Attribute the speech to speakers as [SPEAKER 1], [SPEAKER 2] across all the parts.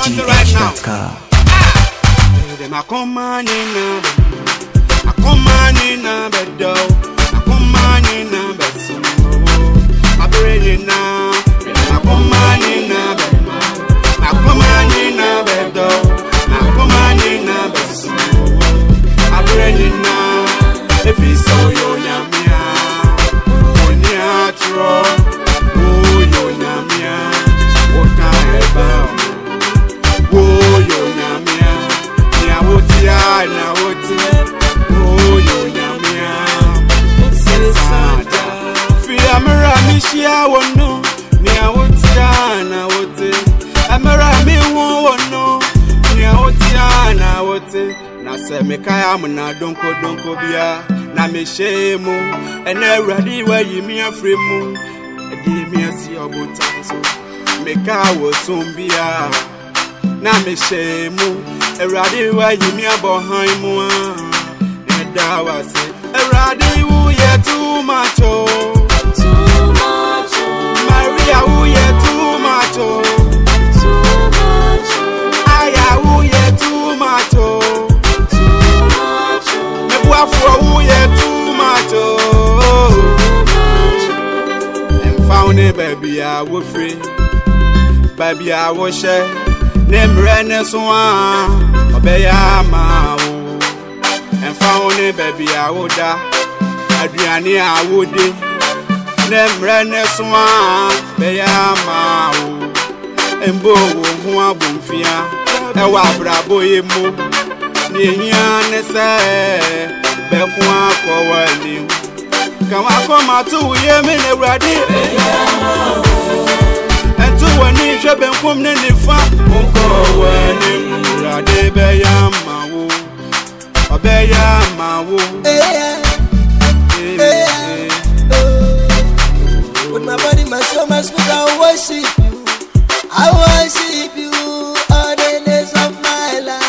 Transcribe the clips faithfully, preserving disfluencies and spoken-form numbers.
[SPEAKER 1] G H dot com.
[SPEAKER 2] I come on in a I come on in a bed dough. I come on in a bed so I bring it now. I come on in a bed. I come on in a bed dough. I come on in a bed so I bring it now. If it's so you nyamia, when you tro, oh you nyamia, what can about? Oh you nyamia, ya wotia na woti, oh you nyamia, sesada. Fi amara mi shia wono, ni wotia na wote. Amara mi won wono, ni wotia na wote. Na se me kaya mu na donko donko bia. Na me shame and ready where you me afraid mu. Give me a see about so make I was soon be a na me shame and ready where you me behind mu. And I was a ready who ye too much too much Maria who ye too much too much Aya who ye too much for who ye too much and found it, baby. I was free, baby. I was share. Name Rennes one, obey my and found it, baby. I would die. Adriani, I would be. Name Rennes one, obey my and bo who are boomfia. A wabra boy mo. Niyan say Bekwa ko wali Kama koma tu ye me ne wrade Entu wani hwe benkum ne nifa Ko wani wrade be ya mawo Obe ya mawo
[SPEAKER 3] With my body, my soul, my spirit, I worship you. I worship you all the days of my life.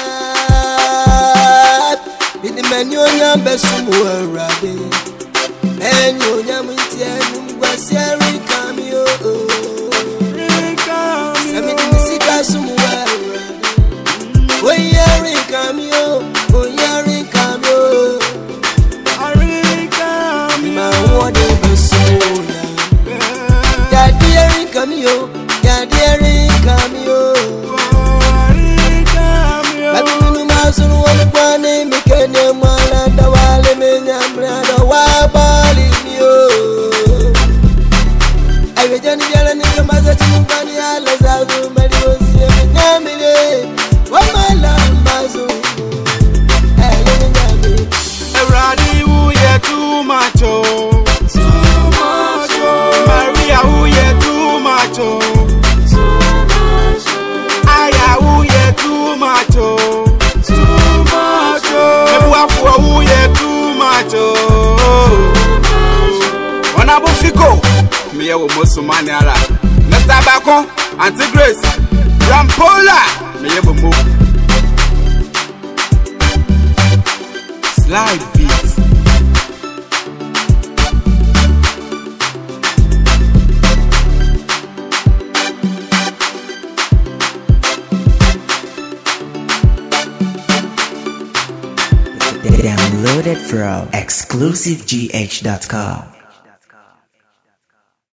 [SPEAKER 3] Menyo nyambe sumu erade Menyo nyamunti enu Gwasiari kamio Sami dinisika sumu erade Oyari kamio Oyari kamio Mima wode besumu Yadiari kamio Yadiari kamio Babi minu masunu wamekwane Mikene mwala dawale menyamra dawabali niyo Ewe jani jala nika maza chumukani ala zazu Maliwasi ya menyamile Wamala mazu Ele menyamile
[SPEAKER 2] Eradi uye too much Too much Maria uye too much Too much Aya uye too much Too much Nebuafo uye too much Wana bufiko Miye wo mosumani ala Mister Bako Auntie Grace Rampola Miye wo mo Slide beats
[SPEAKER 1] Downloaded from exclusive G H dot com.